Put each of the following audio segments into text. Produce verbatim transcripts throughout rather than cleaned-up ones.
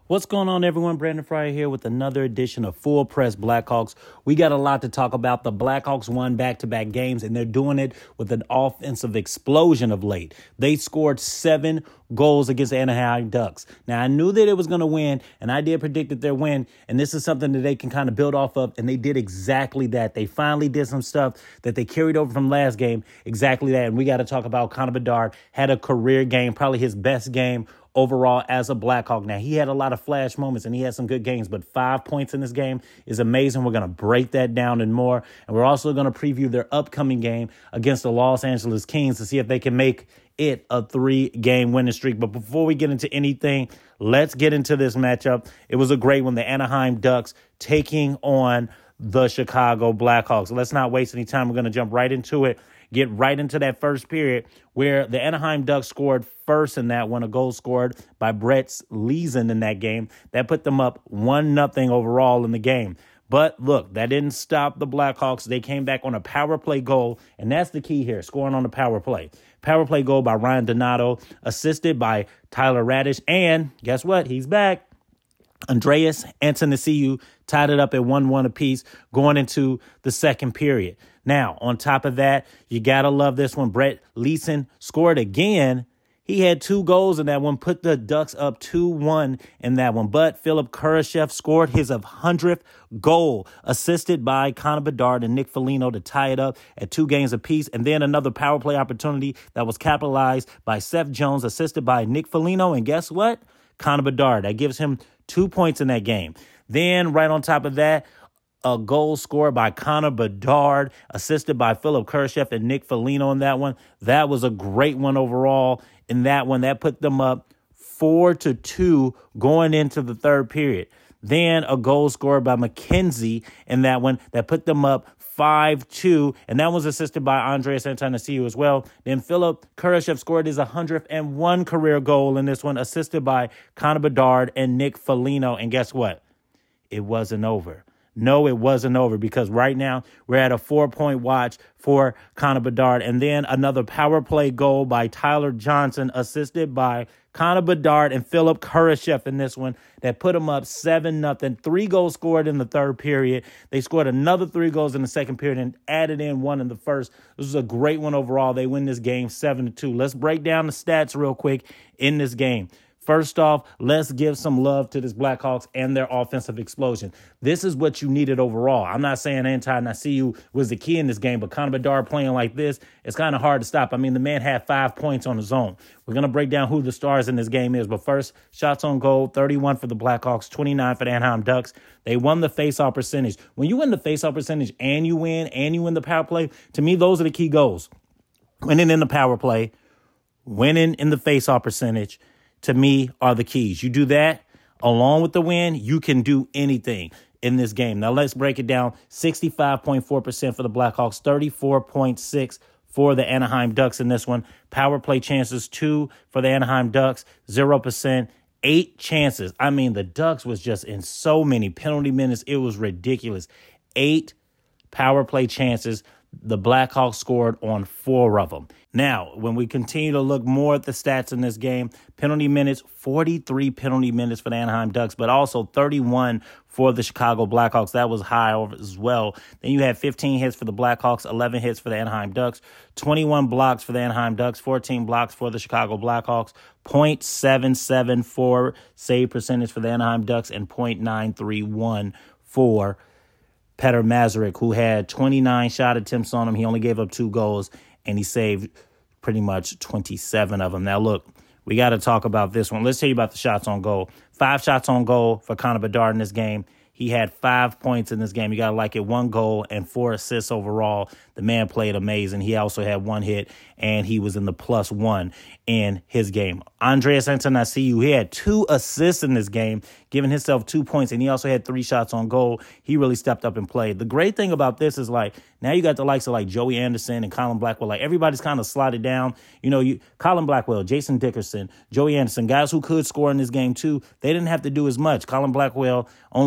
What's going on, everyone? Brandon Fryer here with another edition of Full Press Blackhawks. We got a lot to talk about. The Blackhawks won back-to-back games, and they're doing it with an offensive explosion of late. They scored seven goals against the Anaheim Ducks. Now, I knew that it was going to win, and I did predict that they'd win, and this is something that they can kind of build off of, and they did exactly that. They finally did some stuff that they carried over from last game, exactly that, and we got to talk about Connor Bedard. Had a career game, probably his best game overall as a Blackhawk. Now, he had a lot of flash moments and he had some good games, but five points in this game is amazing. We're going to break that down and more. And we're also going to preview their upcoming game against the Los Angeles Kings to see if they can make it a three-game winning streak. But before we get into anything, let's get into this matchup. It was a great one. The Anaheim Ducks taking on the Chicago Blackhawks. Let's not waste any time. We're going to jump right into it. Get right into that first period where the Anaheim Ducks scored first in that one, a goal scored by Brett Leason in that game. That put them up one nothing overall in the game. But look, that didn't stop the Blackhawks. They came back on a power play goal, and that's the key here, scoring on a power play. Power play goal by Ryan Donato, assisted by Tyler Radish, and guess what? He's back. Andreas Antanasiou tied it up at one one apiece going into the second period. Now, on top of that, you got to love this one. Brett Leason scored again. He had two goals in that one, put the Ducks up two one in that one. But Philip Kurashev scored his hundredth goal, assisted by Connor Bedard and Nick Foligno to tie it up at two games apiece. And then another power play opportunity that was capitalized by Seth Jones, assisted by Nick Foligno. And guess what? Connor Bedard. That gives him two points in that game. Then right on top of that, a goal scored by Connor Bedard, assisted by Philip Kurashev and Nick Foligno in that one. That was a great one overall in that one. That put them up four to two going into the third period. Then a goal scored by McKenzie in that one that put them up five two, and that was assisted by Andreas Antanasiou as well. Then Philip Kurashev scored his one hundredth and one career goal in this one, assisted by Connor Bedard and Nick Foligno. And guess what? It wasn't over. No, it wasn't over, because right now we're at a four-point watch for Connor Bedard. And then another power play goal by Tyler Johnson, assisted by Connor Bedard and Philip Kurashev in this one that put them up seven nothing. Three goals scored in the third period. They scored another three goals in the second period and added in one in the first. This was a great one overall. They win this game seven to two. Let's break down the stats real quick in this game. First off, let's give some love to this Blackhawks and their offensive explosion. This is what you needed overall. I'm not saying Antanasiou was the key in this game, but Connor Bedard playing like this, it's kind of hard to stop. I mean, the man had five points on his own. We're going to break down who the stars in this game is. But first, shots on goal, thirty-one for the Blackhawks, twenty-nine for the Anaheim Ducks. They won the faceoff percentage. When you win the faceoff percentage and you win and you win the power play, to me, those are the key goals. Winning in the power play, winning in the faceoff percentage, to me, are the keys. You do that along with the win, you can do anything in this game. Now, let's break it down. sixty-five point four percent for the Blackhawks, thirty-four point six for the Anaheim Ducks in this one. Power play chances, two for the Anaheim Ducks, zero percent. Eight chances. I mean, the Ducks was just in so many penalty minutes. It was ridiculous. Eight power play chances. The Blackhawks scored on four of them. Now, when we continue to look more at the stats in this game, penalty minutes, forty-three penalty minutes for the Anaheim Ducks, but also thirty-one for the Chicago Blackhawks. That was high as well. Then you had fifteen hits for the Blackhawks, eleven hits for the Anaheim Ducks, twenty-one blocks for the Anaheim Ducks, fourteen blocks for the Chicago Blackhawks, point seven seven four save percentage for the Anaheim Ducks, and point nine three one for Petr Mrazek, who had twenty-nine shot attempts on him. He only gave up two goals, and he saved pretty much twenty-seven of them. Now, look, we got to talk about this one. Let's tell you about the shots on goal. Five shots on goal for Connor Bedard in this game. He had five points in this game. You got to like it. One goal and four assists overall. The man played amazing. He also had one hit, and he was in the plus one in his game. Andreas Antanasiou, he had two assists in this game, giving himself two points, and he also had three shots on goal. He really stepped up and played. The great thing about this is, like, now you got the likes of, like, Joey Anderson and Colin Blackwell. Like, everybody's kind of slotted down. You know, you Colin Blackwell, Jason Dickerson, Joey Anderson, guys who could score in this game, too. They didn't have to do as much. Colin Blackwell only had one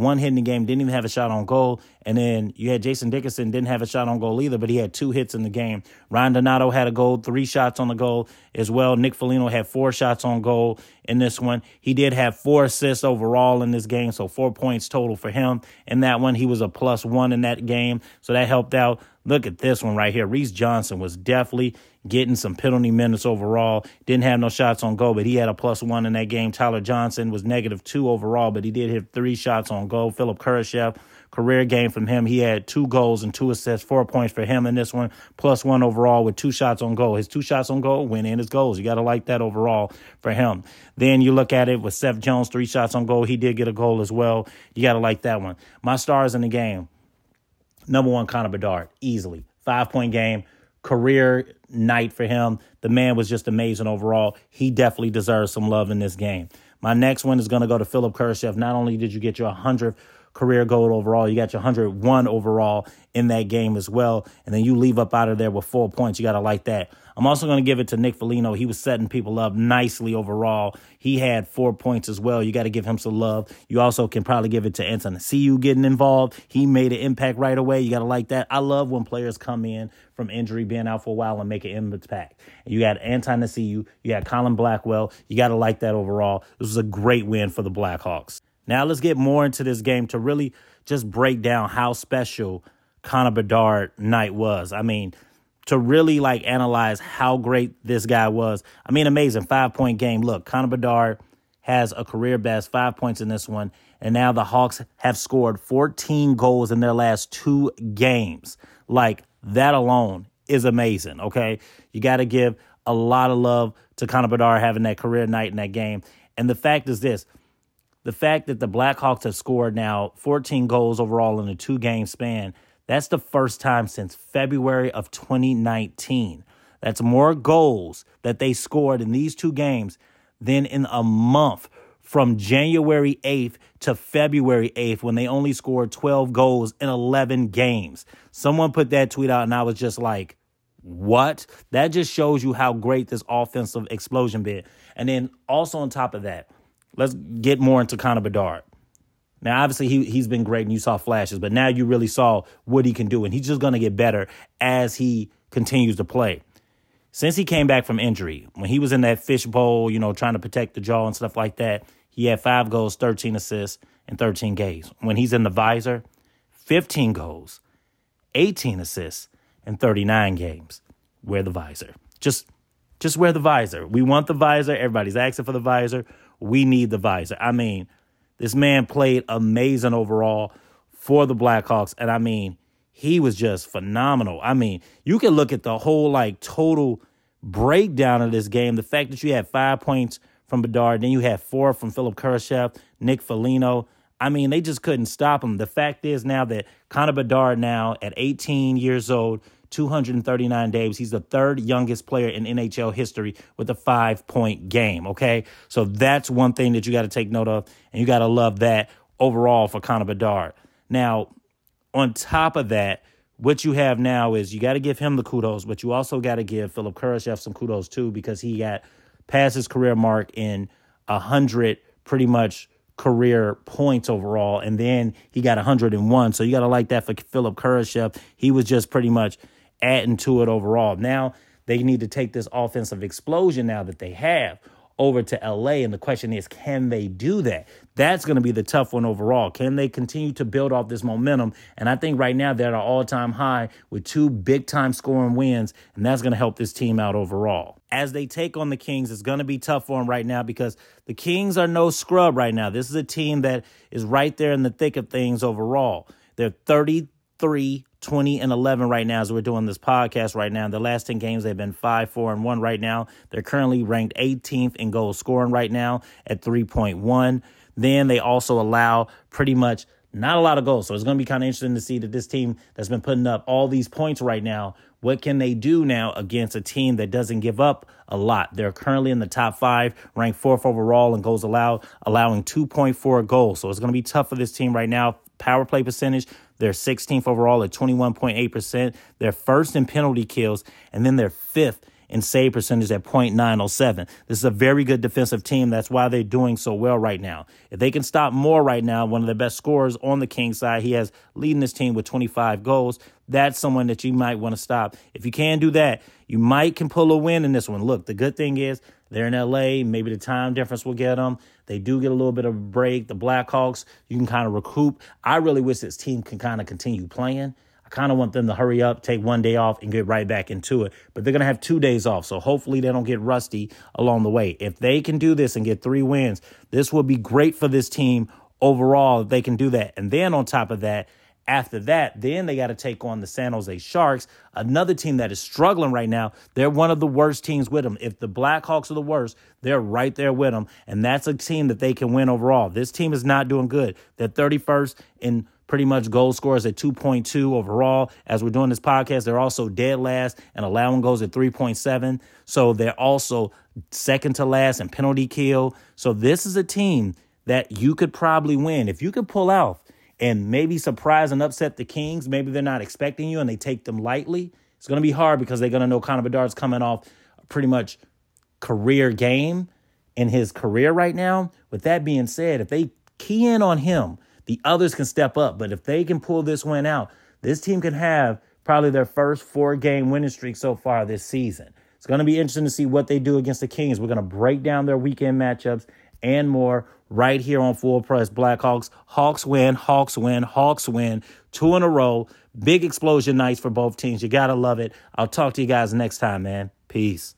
one hit in the game, didn't even have a shot on goal. And then you had Jason Dickinson, didn't have a shot on goal either, but he had two hits in the game. Ryan Donato had a goal, three shots on the goal as well. Nick Foligno had four shots on goal in this one. He did have four assists overall in this game, so four points total for him. In that one, he was a plus one in that game, so that helped out. Look at this one right here. Reese Johnson was definitely getting some penalty minutes overall. Didn't have no shots on goal, but he had a plus one in that game. Tyler Johnson was negative two overall, but he did hit three shots on goal. Philip Kurashev, career game from him. He had two goals and two assists, four points for him in this one, plus one overall with two shots on goal. His two shots on goal went in his goals. You got to like that overall for him. Then you look at it with Seth Jones, three shots on goal. He did get a goal as well. You got to like that one. My stars in the game. Number one, Connor Bedard, easily. Five-point game, career night for him. The man was just amazing overall. He definitely deserves some love in this game. My next one is going to go to Philip Kurashev. Not only did you get your hundredth career goal overall, you got your one hundred one overall in that game as well. And then you leave up out of there with four points. You got to like that. I'm also going to give it to Nick Foligno. He was setting people up nicely overall. He had four points as well. You got to give him some love. You also can probably give it to Anton See you getting involved. He made an impact right away. You got to like that. I love when players come in from injury, being out for a while, and make an impact. You got Anton See you. You got Colin Blackwell. You got to like that overall. This was a great win for the Blackhawks. Now let's get more into this game to really just break down how special Connor Bedard night was. I mean, to really like analyze how great this guy was. I mean, amazing five-point game. Look, Connor Bedard has a career best five points in this one. And now the Hawks have scored fourteen goals in their last two games. Like, that alone is amazing, okay? You got to give a lot of love to Connor Bedard having that career night in that game. And the fact is this. The fact that the Blackhawks have scored now fourteen goals overall in a two-game span, that's the first time since February of twenty nineteen. That's more goals that they scored in these two games than in a month from January eighth to February eighth when they only scored twelve goals in eleven games. Someone put that tweet out and I was just like, what? That just shows you how great this offensive explosion been. And then also on top of that, let's get more into Connor Bedard. Now, obviously, he, he's been great and you saw flashes, but now you really saw what he can do, and he's just going to get better as he continues to play. Since he came back from injury, when he was in that fishbowl, you know, trying to protect the jaw and stuff like that, he had five goals, thirteen assists, and thirteen games. When he's in the visor, fifteen goals, eighteen assists, and thirty-nine games. Wear the visor. Just, just wear the visor. We want the visor. Everybody's asking for the visor. We need the visor. I mean, this man played amazing overall for the Blackhawks. And I mean, he was just phenomenal. I mean, you can look at the whole like total breakdown of this game. The fact that you had five points from Bedard, then you had four from Philip Kurashev, Nick Foligno. I mean, they just couldn't stop him. The fact is now that Connor Bedard now at eighteen years old, two hundred thirty-nine days. He's the third youngest player in N H L history with a five-point game, okay? So that's one thing that you got to take note of, and you got to love that overall for Connor Bedard. Now, on top of that, what you have now is you got to give him the kudos, but you also got to give Philip Kurashev some kudos too, because he got past his career mark in one hundred pretty much career points overall, and then he got one hundred one. So you got to like that for Philip Kurashev. He was just pretty much adding to it overall. Now they need to take this offensive explosion now that they have over to L A, and the question is, can they do that? That's going to be the tough one overall. Can they continue to build off this momentum? And I think right now they're at an all-time high with two big-time scoring wins, and that's going to help this team out overall. As they take on the Kings, it's going to be tough for them right now because the Kings are no scrub right now. This is a team that is right there in the thick of things overall. They're thirty-three, twenty, and eleven right now as we're doing this podcast right now. The last ten games, they've been five, four, and one right now. They're currently ranked eighteenth in goal scoring right now at three point one. Then they also allow pretty much not a lot of goals. So it's going to be kind of interesting to see that this team that's been putting up all these points right now, what can they do now against a team that doesn't give up a lot? They're currently in the top five, ranked fourth overall in goals allowed, allowing two point four goals. So it's going to be tough for this team right now. Power play percentage, they're sixteenth overall at twenty-one point eight percent. They're first in penalty kills, and then they're fifth and save percentage at point nine oh seven. This is a very good defensive team. That's why they're doing so well right now. If they can stop Moore right now, one of the best scorers on the Kings side, he has leading this team with twenty-five goals. That's someone that you might want to stop. If you can do that, you might can pull a win in this one. Look, the good thing is they're in L A. Maybe the time difference will get them. They do get a little bit of a break. The Blackhawks, you can kind of recoup. I really wish this team can kind of continue playing. I kind of want them to hurry up, take one day off, and get right back into it. But they're going to have two days off, so hopefully they don't get rusty along the way. If they can do this and get three wins, this will be great for this team overall if they can do that. And then on top of that, after that, then they got to take on the San Jose Sharks, another team that is struggling right now. They're one of the worst teams with them. If the Blackhawks are the worst, they're right there with them, and that's a team that they can win overall. This team is not doing good. They're thirty-first in pretty much goal scorers at two point two overall. As we're doing this podcast, they're also dead last and allowing goals at three point seven. So they're also second to last in penalty kill. So this is a team that you could probably win. If you could pull out and maybe surprise and upset the Kings, maybe they're not expecting you and they take them lightly, it's going to be hard because they're going to know Connor Bedard's coming off a pretty much career game in his career right now. With that being said, if they key in on him, the others can step up. But if they can pull this win out, this team can have probably their first four-game winning streak so far this season. It's going to be interesting to see what they do against the Kings. We're going to break down their weekend matchups and more right here on Full Press Blackhawks. Hawks win, Hawks win, Hawks win. Two in a row. Big explosion nights for both teams. You got to love it. I'll talk to you guys next time, man. Peace.